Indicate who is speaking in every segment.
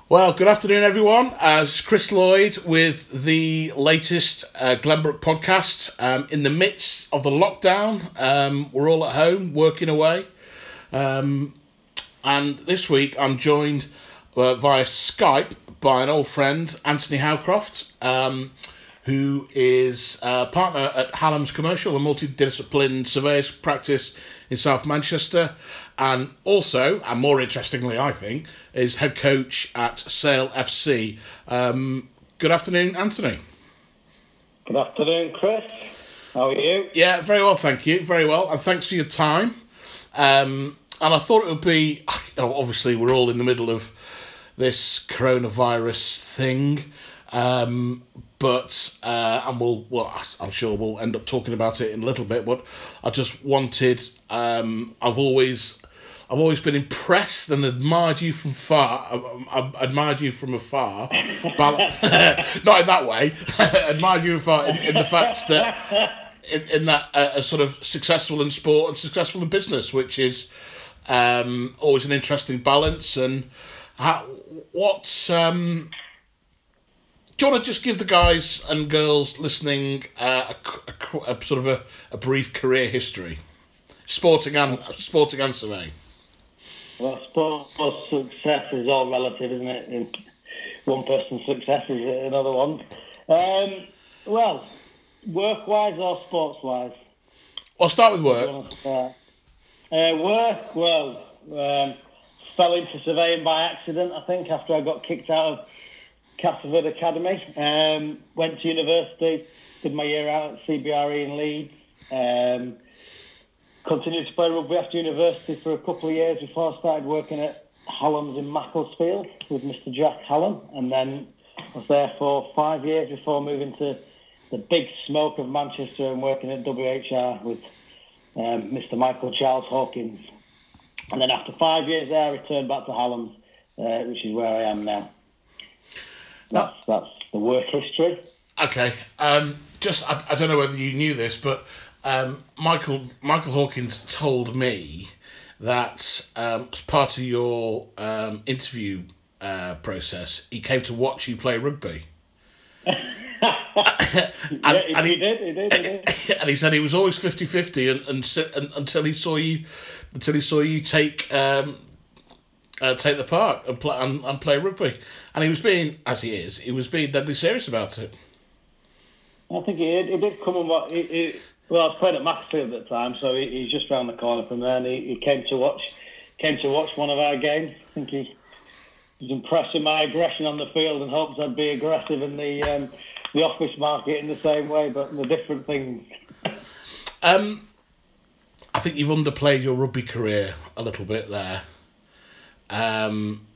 Speaker 1: Well, good afternoon, everyone. It's Chris Lloyd with the latest Glenbrook podcast. In the midst of the lockdown, we're all at home working away. And this week I'm joined via Skype by an old friend, Anthony Howcroft, who is a partner at Hallam's Commercial, a multidiscipline surveyors practice in South Manchester, and also, and more interestingly I think, is head coach at Sale FC. Good afternoon, Anthony.
Speaker 2: Good afternoon, Chris. How are you?
Speaker 1: Yeah, very well, thank you. Very well, and thanks for your time. And I thought it would be, obviously we're all in the middle of this coronavirus thing, but I'm sure we'll end up talking about it in a little bit. But I just wanted, I've always been impressed and admired you from far. I've admired you from afar, but not in that way. Admired you from afar in the fact that in that sort of successful in sport and successful in business, which is always an interesting balance. And do you want to just give the guys and girls listening a sort of a brief career history, sporting and surveying?
Speaker 2: Well, sports success is all relative, isn't it? And one person's success is another one. Well, work-wise or sports-wise?
Speaker 1: I'll start with work.
Speaker 2: Fell into surveying by accident, I think, after I got kicked out of Castleford Academy. Went to university, did my year out at CBRE in Leeds. Continued to play rugby after university for a couple of years before I started working at Hallam's in Macclesfield with Mr. Jack Hallam, and then I was there for 5 years before moving to the big smoke of Manchester and working at WHR with Mr. Michael Charles Hawkins. And then after 5 years there, I returned back to Hallam's, which is where I am now. That's the work history.
Speaker 1: Okay. I don't know whether you knew this, but Michael Hawkins told me that as part of your interview process, he came to watch you play rugby.
Speaker 2: He did.
Speaker 1: And he said he was always 50-50 and until he saw you take the part and play rugby. And he was being, as he is, deadly serious about it.
Speaker 2: I think he did come and watch. Well, I was playing at Macclesfield at the time, so he's just round the corner from there, and he came to watch one of our games. I think he was impressed with my aggression on the field and hoped I'd be aggressive in the office market in the same way, but the different things.
Speaker 1: I think you've underplayed your rugby career a little bit there. I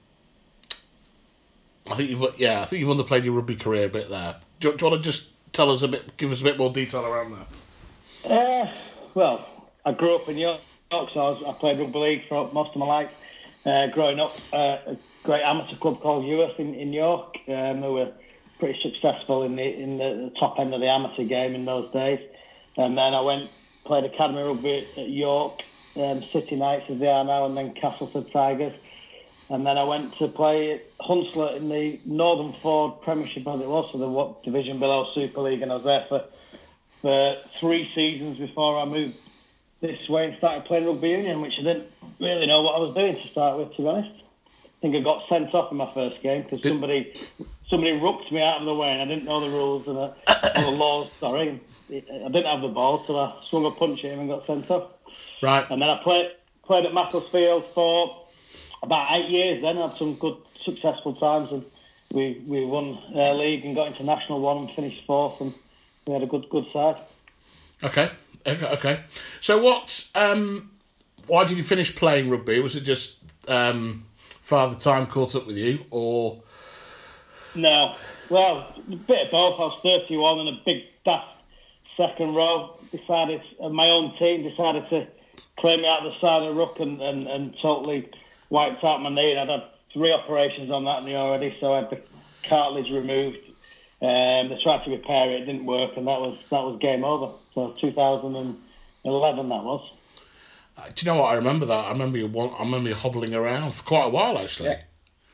Speaker 1: think you've underplayed your rugby career a bit there. Do you want to just give us a bit more detail around that?
Speaker 2: Well, I grew up in York, so I played rugby league for most of my life. Growing up, a great amateur club called Uath in York, who were pretty successful in the top end of the amateur game in those days. And then I played academy rugby at York, City Knights as they are now, and then Castleford Tigers. And then I went to play at Hunslet in the Northern Ford Premiership, as it was, so the division below Super League, and I was there for 3 seasons before I moved this way and started playing rugby union, which I didn't really know what I was doing to start with, to be honest. I think I got sent off in my first game because somebody rucked me out of the way and I didn't know the rules or the laws, sorry. I didn't have the ball, so I swung a punch at him and got sent off.
Speaker 1: Right.
Speaker 2: And then I played at Macclesfield for about 8 years then. I had some good, successful times, and we won league and got into National 1 and finished 4th, and we had a good side. Okay.
Speaker 1: So why did you finish playing rugby? Was it just Father Time caught up with you, or?
Speaker 2: No. Well, a bit of both. I was 31 and a big daft second row my own team decided to play me out the side of the ruck and totally wiped out my knee. I'd had 3 operations on that knee already, so I had the cartilage removed. They tried to repair it, didn't work, and that was game over. So 2011 that was.
Speaker 1: Do you know what? I remember that. I remember you hobbling around for quite a while, actually.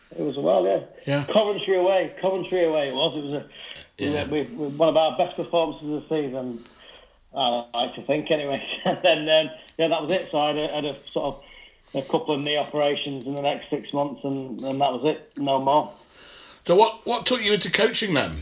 Speaker 2: It was well, yeah.
Speaker 1: Yeah.
Speaker 2: Coventry away it was. It was one of our best performances of the season, I like to think anyway. And then, that was it. So I had a sort of a couple of knee operations in the next 6 months, and that was it, no more.
Speaker 1: So what took you into coaching then?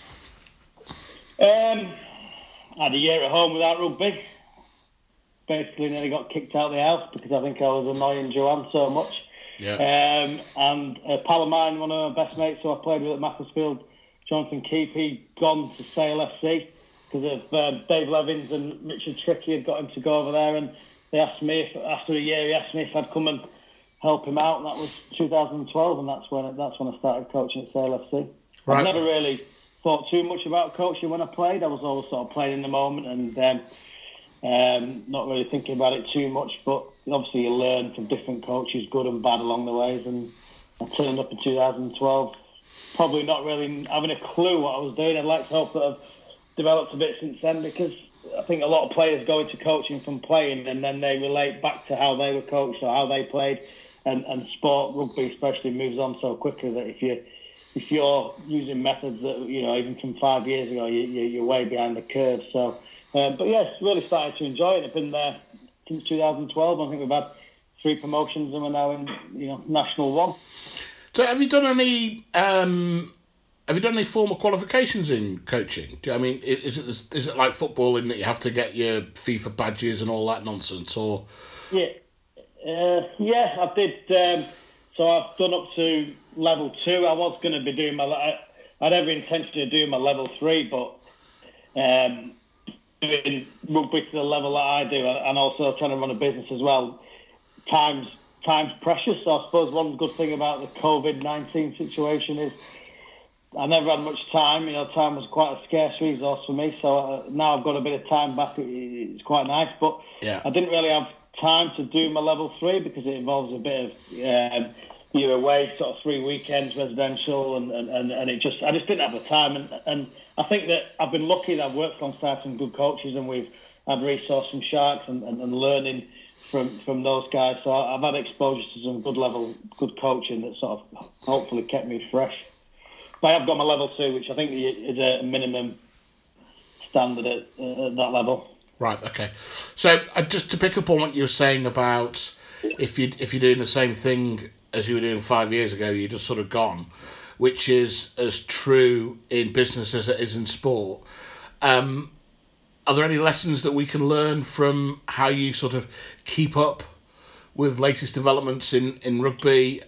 Speaker 2: I had a year at home without rugby. Basically, nearly got kicked out of the house because I think I was annoying Joanne so much.
Speaker 1: Yeah.
Speaker 2: And a pal of mine, one of my best mates who I played with at Macclesfield, Jonathan Keefe, he'd gone to Sale FC because of Dave Levins and Richard Tricky had got him to go over there, and they asked me after a year, he asked me if I'd come and help him out, and that was 2012, and that's when I started coaching at Sale FC.
Speaker 1: Right.
Speaker 2: I've never really thought too much about coaching when I played. I was always sort of playing in the moment and not really thinking about it too much, but obviously you learn from different coaches, good and bad along the ways, and I turned up in 2012, probably not really having a clue what I was doing. I'd like to hope that I've developed a bit since then, because I think a lot of players go into coaching from playing and then they relate back to how they were coached or how they played, and sport, rugby especially, moves on so quickly that if you're using methods that, even from 5 years ago, you're way behind the curve. So, but yes, really started to enjoy it. I've been there since 2012. I think we've had 3 promotions and we're now in, National 1.
Speaker 1: So have you done any formal qualifications in coaching? I mean, is it like football in that you have to get your FIFA badges and all that nonsense, or?
Speaker 2: Yeah, I did. So I've done up to level 2. I was going to be doing I had every intention of doing my level 3, but doing rugby to the level that I do, and also trying to run a business as well, time's precious. So I suppose one good thing about the COVID-19 situation is I never had much time. Time was quite a scarce resource for me. So now I've got a bit of time back. It's quite nice, but
Speaker 1: yeah.
Speaker 2: I didn't really have time to do my level 3 because it involves a bit of you're away sort of 3 weekends residential, and I just didn't have the time, and I think that I've been lucky that I've worked alongside some good coaches, and we've had resource from Sharks and learning from those guys. So I've had exposure to some good coaching that sort of hopefully kept me fresh. But I have got my level 2, which I think is a minimum standard at that level.
Speaker 1: Right. Okay. So just to pick up on what you were saying about if you're doing the same thing as you were doing 5 years ago, you're just sort of gone, which is as true in business as it is in sport. Are there any lessons that we can learn from how you sort of keep up with latest developments in rugby,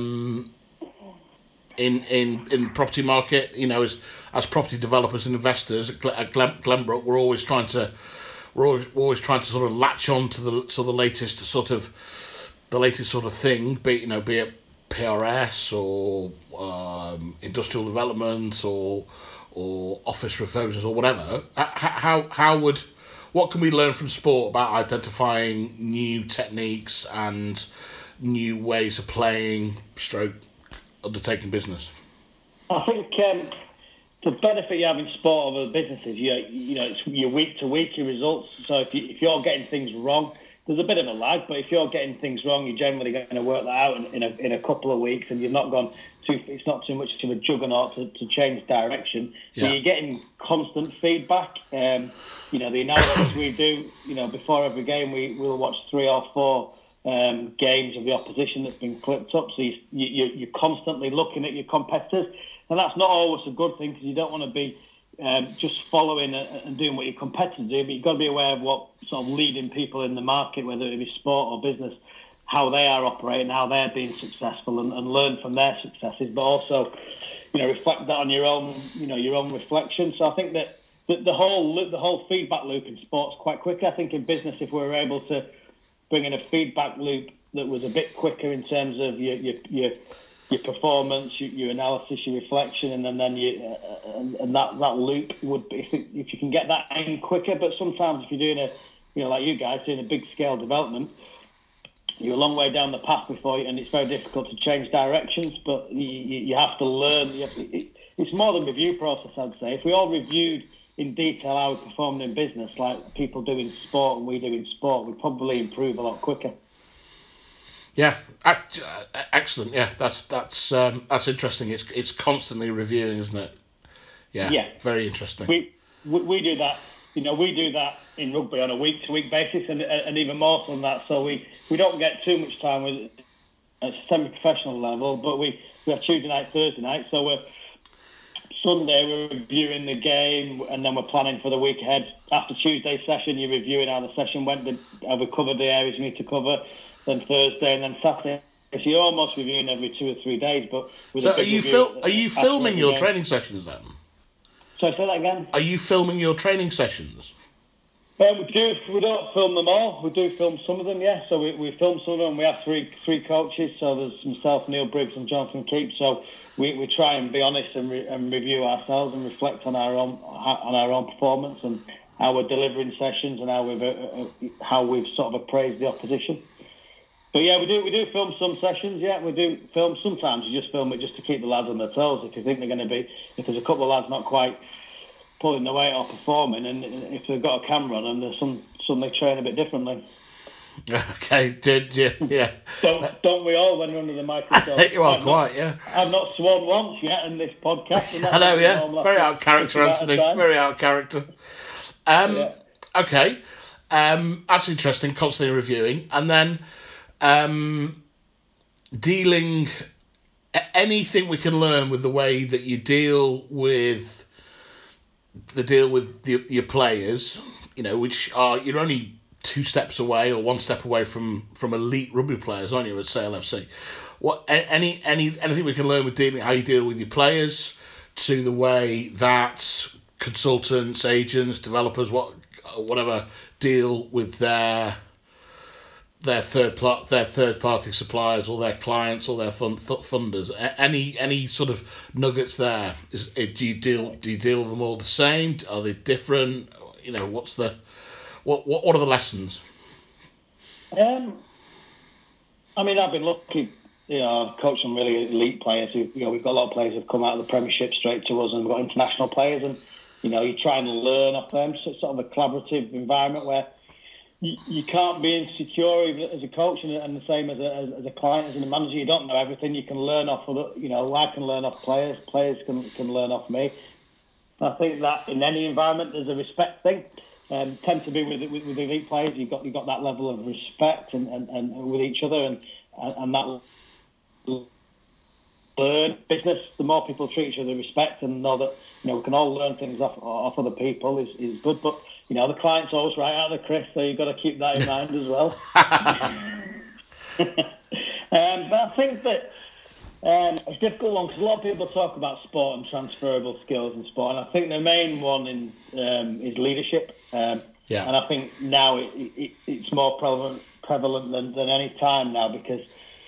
Speaker 1: in the property market? As property developers and investors at Glenbrook, we're always trying to sort of latch on to the latest sort of thing, be it PRS or industrial development or office refurbishments or whatever. What can we learn from sport about identifying new techniques and new ways of playing, undertaking business?
Speaker 2: I think the benefit you have in sport over businesses, it's your week to week, your results. So if you're getting things wrong, there's a bit of a lag, but if you're getting things wrong, you're generally going to work that out in a couple of weeks, and you've not gone it's not too much of a juggernaut to change direction.
Speaker 1: Yeah.
Speaker 2: So you're getting constant feedback. The analysis we do, before every game, we'll watch 3 or 4 games of the opposition that's been clipped up. So you're constantly looking at your competitors, and that's not always a good thing, because you don't want to be just following and doing what your competitors do, but you've got to be aware of what sort of leading people in the market, whether it be sport or business, how they are operating, how they're being successful, and learn from their successes, but also, reflect that on your own reflection. So I think that the whole feedback loop in sport's quite quick. I think in business, if we were able to bring in a feedback loop that was a bit quicker in terms of your performance, your analysis, your reflection, and then that loop would be, if you can get that in quicker. But sometimes if you're doing like you guys doing a big scale development, you're a long way down the path before you, and it's very difficult to change directions. But you have to learn. It's more than review process, I'd say. If we all reviewed in detail how we performed in business, like people do in sport and we do in sport, we'd probably improve a lot quicker.
Speaker 1: Yeah, excellent. Yeah, that's interesting. It's constantly reviewing, isn't it? Yeah, very interesting.
Speaker 2: We do that. We do that in rugby on a week-to-week basis, and even more than that. So we don't get too much time with at semi-professional level, but we have Tuesday night, Thursday night. So Sunday we're reviewing the game, and then we're planning for the week ahead. After Tuesday's session, you're reviewing how the session went, have we covered the areas you need to cover. Then Thursday, and then Saturday. So you're almost reviewing every 2 or 3 days. But with
Speaker 1: so are you filming your training sessions then?
Speaker 2: Sorry, say that again.
Speaker 1: Are you filming your training sessions?
Speaker 2: We do. We don't film them all. We do film some of them, yeah. So we film some of them. We have three coaches. So there's myself, Neil Briggs, and Jonathan Keep. So we try and be honest and review ourselves and reflect on our own performance and how we're delivering sessions and how we've sort of appraised the opposition. But yeah, we do film some sessions. Yeah, we do film. Sometimes you just film it just to keep the lads on their toes. If you think they're going to be, if there's a couple of lads not quite pulling the weight or performing, and if they've got a camera on them, there's some they train a bit differently.
Speaker 1: Okay, yeah.
Speaker 2: Don't we all when we're under the microscope?
Speaker 1: You are quite, yeah.
Speaker 2: I've not sworn once yet in this podcast. And
Speaker 1: I know, yeah. Very out of character, Anthony. Very out of character.
Speaker 2: Yeah.
Speaker 1: Okay. That's interesting. Constantly reviewing, and then dealing. Anything we can learn with the way that you deal with your players, which are you're only 2 steps away or 1 step away from elite rugby players, aren't you, at Sale FC? What anything we can learn with how you deal with your players, to the way that consultants, agents, developers, whatever, deal with their third party suppliers or their clients or their funders. Any sort of nuggets there? Do you deal with them all the same? Are they different? What are the lessons?
Speaker 2: I mean, I've been lucky. Coach some really elite players. We've got a lot of players who've come out of the Premiership straight to us, and we've got international players, and you try and learn off them. So it's sort of a collaborative environment where you can't be insecure even as a coach, and the same as a client, as a manager. You don't know everything. You can learn off of I can learn off players. Players can learn off me. I think that in any environment there's a respect thing. Tend to be with elite players. You've got that level of respect and with each other and that learn business. The more people treat each other with respect and know that we can all learn things off other people is good. But the client's always right out of the Chris, so you've got to keep that in mind as well. But I think that it's a difficult one because a lot of people talk about sport and transferable skills in sport, and I think the main one is leadership. And I think now it's more prevalent than any time now because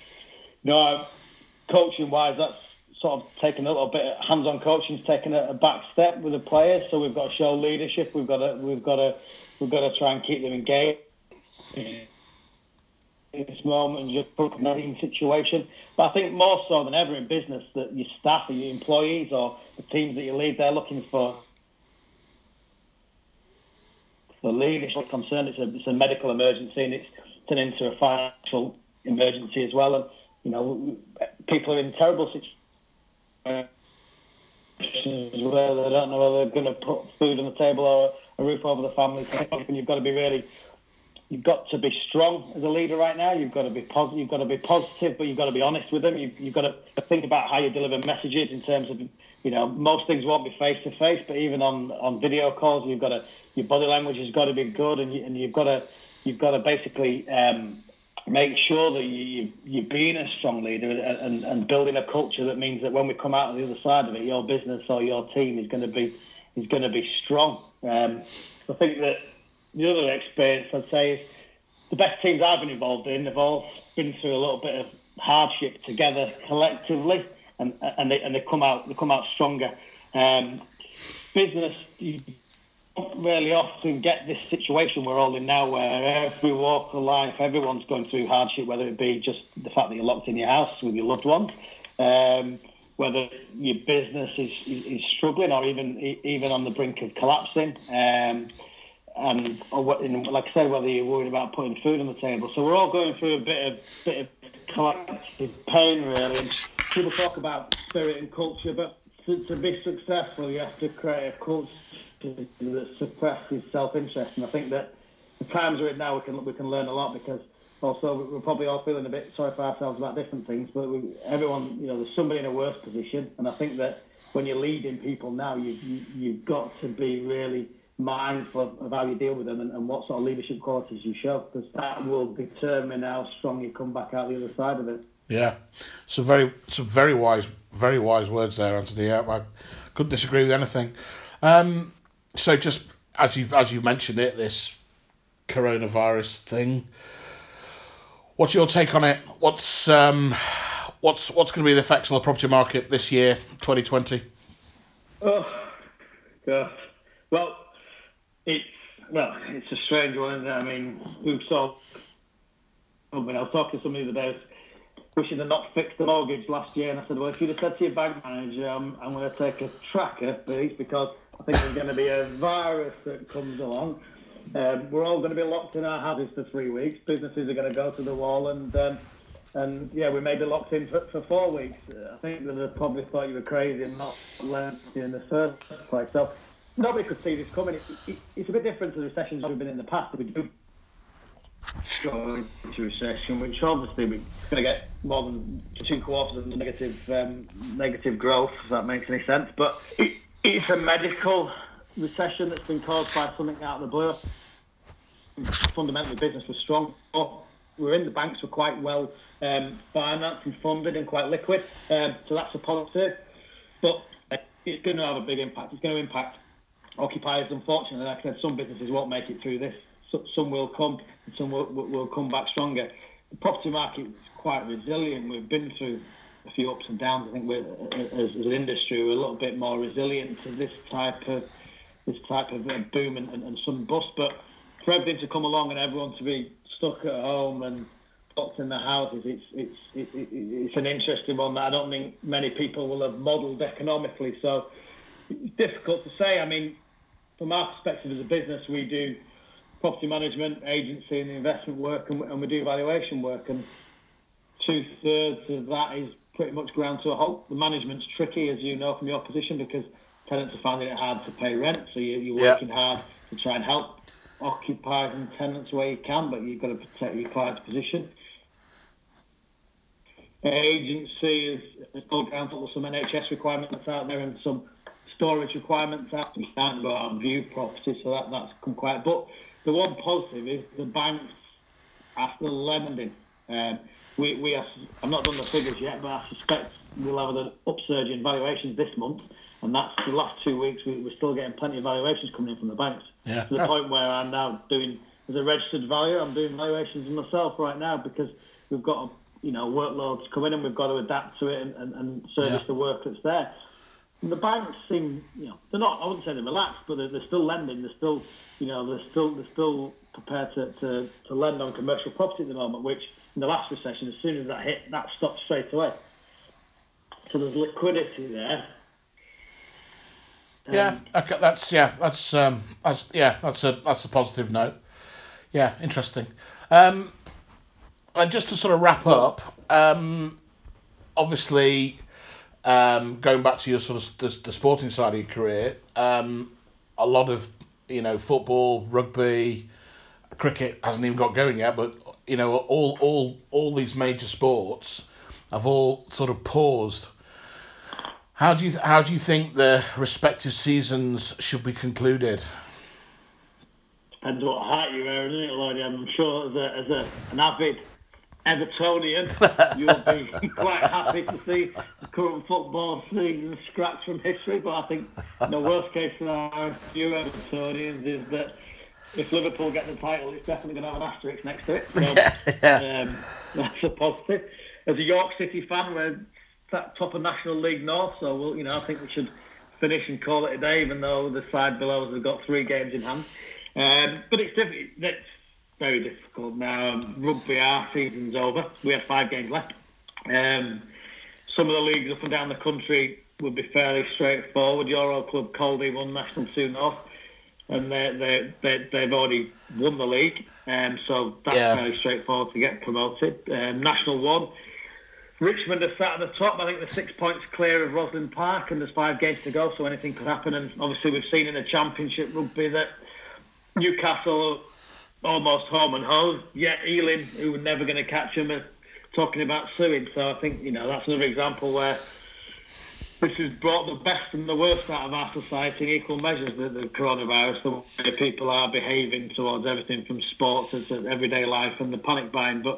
Speaker 2: coaching wise, that's sort of taken a little bit. Hands-on coaching's taken a back step with the players, so we've got to show leadership. We've got to try and keep them engaged in this moment and just put them in situation. But I think more so than ever in business that your staff or your employees or the teams that you lead, they're looking for leadership concern. It's a medical emergency and it's turned into a financial emergency as well. And people are in terrible situations where they don't know whether they're going to put food on the table or a roof over the family. And you've got to be strong as a leader right now. You've got to be positive. You've got to be positive, but you've got to be honest with them. You've got to think about how you deliver messages in terms of, most things won't be face to face, but even on video calls, your body language has got to be good, and you've got to basically make sure that you're being a strong leader and building a culture that means that when we come out on the other side of it, your business or your team is going to be strong. I think that the other experience I'd say is the best teams I've been involved in have all been through a little bit of hardship together collectively, and they come out stronger. Business, you don't really often get this situation we're all in now where every walk of life, everyone's going through hardship, whether it be just the fact that you're locked in your house with your loved ones, whether your business is struggling or even on the brink of collapsing. like I said, whether you're worried about putting food on the table. So we're all going through a bit of collective pain, really. And people talk about spirit and culture, but to be successful, you have to create a culture that suppresses self-interest. And I think that the times we're in now, we can learn a lot, because also we're probably all feeling a bit sorry for ourselves about different things. But everyone, there's somebody in a worse position, and I think that when you're leading people now, you've got to be really mindful of how you deal with them and what sort of leadership qualities you show, because that will determine how strong you come back out the other side of it.
Speaker 1: Yeah, some very wise words there, Anthony. I couldn't disagree with anything. So just as you mentioned it, this coronavirus thing, what's your take on it? What's going to be the effects on the property market this year, 2020?
Speaker 2: Oh God. Well, it's a strange one, isn't it? I mean, I was talking to somebody the other day wishing they'd not fixed the mortgage last year, and I said, well, if you'd have said to your bank manager, I'm going to take a tracker, please, because I think there's going to be a virus that comes along. We're all going to be locked in our houses for 3 weeks. Businesses are going to go to the wall, and we may be locked in for 4 weeks. I think that they probably thought you were crazy and not learned in the first place. So nobody could see this coming. It's a bit different to the recessions we've been in the past. We do go into recession, which obviously we're going to get more than 2 quarters of negative growth, if that makes any sense. But it's a medical recession that's been caused by something out of the blue. Fundamentally, business was strong. We're in the banks, were quite well financed and funded and quite liquid. So that's a positive. But it's going to have a big impact. It's going to impact occupiers, unfortunately. Like I said, some businesses won't make it through this. Some will come, and some will come back stronger. The property market is quite resilient. We've been through a few ups and downs. I think as an industry, we're a little bit more resilient to this type of boom and some bust. But for everything to come along and everyone to be stuck at home and locked in their houses, it's an interesting one that I don't think many people will have modelled economically. So it's difficult to say. I mean, from our perspective as a business, we do property management, agency and investment work, and we do valuation work, and 2/3 of that is pretty much ground to a halt. The management's tricky, as you know from your position, because tenants are finding it hard to pay rent, so you're working hard to try and help occupiers and tenants where you can, but you've got to protect your client's position. Agency is all down to some NHS requirements out there and some storage requirements out. You can't go out and view property, so that's come quiet. But the one positive is the banks are still lending. I've not done the figures yet, but I suspect we'll have an upsurge in valuations this month, and that's the last 2 weeks. We're still getting plenty of valuations coming in from the banks.
Speaker 1: Yeah.
Speaker 2: To the point where I'm now doing, as a registered valuer, I'm doing valuations myself right now, because we've got workloads coming in, we've got to adapt to it and service the work that's there. And the banks seem, they're not, I wouldn't say they're relaxed, but they're still lending. They're still prepared to lend on commercial property at the moment, which in the last recession, as soon as that hit, that stopped straight away. So there's liquidity there.
Speaker 1: That's a positive note. Yeah, interesting. And just to sort of wrap up, obviously, going back to your sort of the sporting side of your career, a lot of football, rugby, cricket hasn't even got going yet, but all these major sports have all sort of paused. How do you think the respective seasons should be concluded?
Speaker 2: Depends what hat you wear, isn't it, Lloyd? I'm sure as an avid Evertonian, you'll be quite happy to see the current football season scratched from history. But I think the worst case scenario for you Evertonians is that if Liverpool get the title, it's definitely going to have an asterisk next to it. So that's a positive. As a York City fan, we're top of National League North, so I think we should finish and call it a day, even though the side below us have got 3 games in hand. But it's very difficult now. Rugby, our season's over. We had 5 games left. Some of the leagues up and down the country would be fairly straightforward. Euro Club Caldy won National 2 North. and they've already won the league, so that's fairly straightforward to get promoted. National 1. Richmond are sat at the top. I think they're 6 points clear of Roslyn Park, and there's 5 games to go, so anything could happen. And obviously, we've seen in the Championship rugby that Newcastle almost home and home. Yet Ealing, who were never going to catch them, are talking about suing. So I think that's another example where this has brought the best and the worst out of our society in equal measures. The coronavirus, the way people are behaving towards everything from sports to everyday life, and the panic buying. But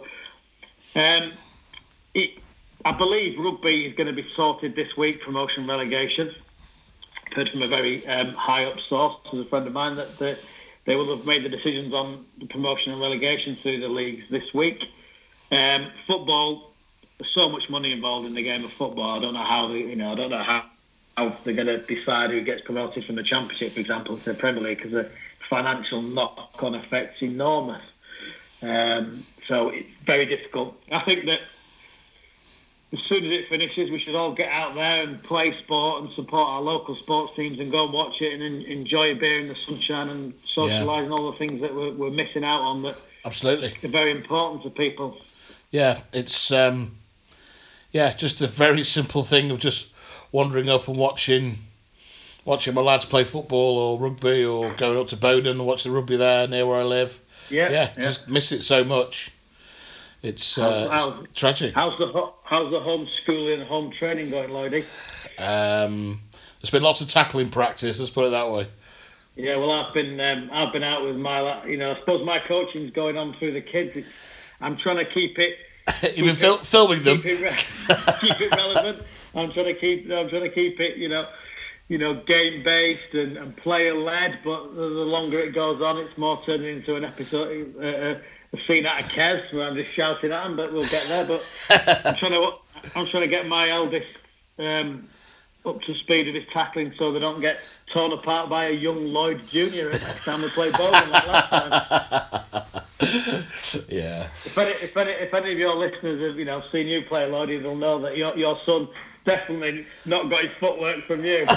Speaker 2: I believe rugby is going to be sorted this week, promotion and relegation. I've heard from a very high up source, as a friend of mine, that they will have made the decisions on the promotion and relegation through the leagues this week. Football, there's so much money involved in the game of football. I don't know how they're going to decide who gets promoted from the Championship, for example, to the Premier League, because the financial knock-on effect's enormous. So it's very difficult. I think that as soon as it finishes, we should all get out there and play sport and support our local sports teams and go and watch it and enjoy a beer in the sunshine and socialise and all the things that we're missing out on that
Speaker 1: absolutely
Speaker 2: are very important to people.
Speaker 1: Yeah, it's just a very simple thing of just wandering up and watching my lads play football or rugby, or going up to Bowden and watch the rugby there near where I live. Yeah. Just miss it so much. It's tragic.
Speaker 2: How's the homeschooling and home training going, Lloydie?
Speaker 1: There's been lots of tackling practice. Let's put it that way.
Speaker 2: Yeah, well, I've been out with my, I suppose my coaching's going on through the kids. I'm trying to keep it.
Speaker 1: You've been filming them.
Speaker 2: Keep it relevant. I'm trying to keep it, game based and player led. But the longer it goes on, it's more turning into an episode, a scene out of Kes where I'm just shouting at them. But we'll get there. But I'm trying to get my eldest up to speed of his tackling, so they don't get torn apart by a young Lloyd Jr. next time we play Bowden like last time.
Speaker 1: Yeah.
Speaker 2: If any of your listeners have seen you play, Lloydie, they'll know that your son definitely not got his footwork from you.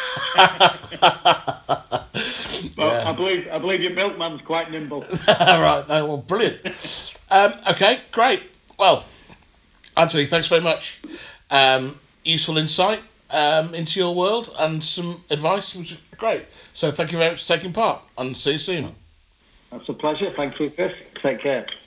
Speaker 2: Well, I believe your milkman's quite nimble.
Speaker 1: Right. No, well, brilliant. Okay, great. Well, Anthony, thanks very much. Useful insight into your world and some advice, which is great. So thank you very much for taking part, and see you soon.
Speaker 2: That's a pleasure. Thank you, Chris. Take care.